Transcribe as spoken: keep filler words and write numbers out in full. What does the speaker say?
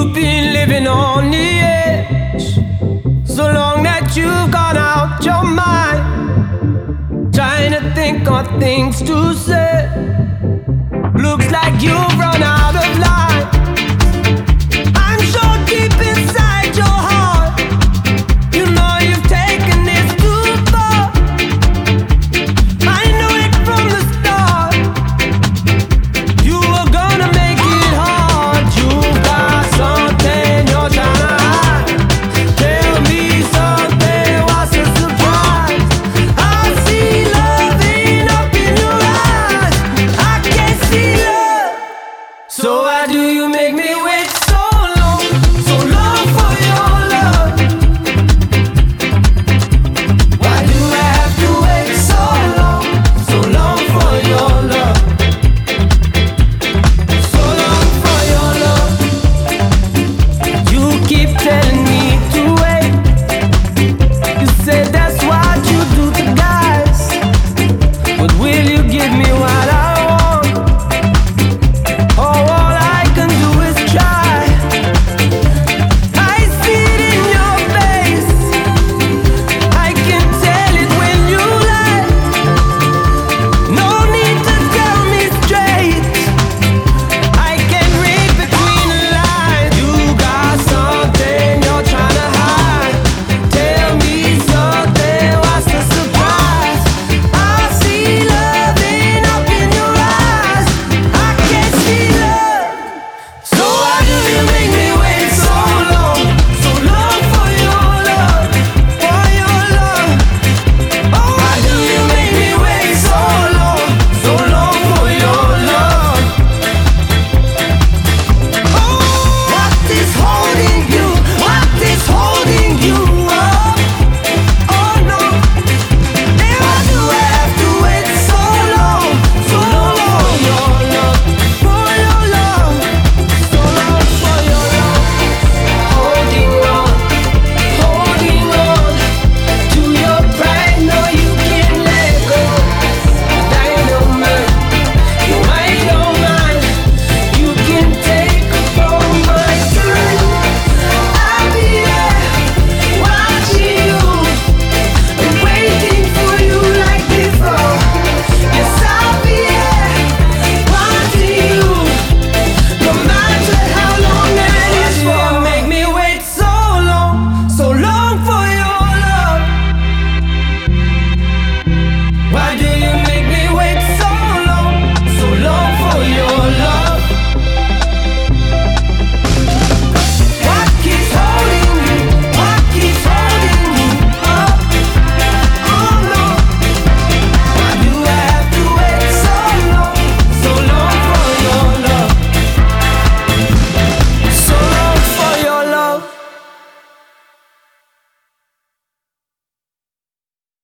You've been living on the edge so long that you've gone out your mind, trying to think of things to say. Looks like you've run out of line. I'm sure deep inside your heart, you know you've taken this too far. I knew it from the start, you were gonna make it hard. You've got something you're trying to hide. Tell me something, what's the surprise? I see loving up in your eyes, I can't see love. So why do you make me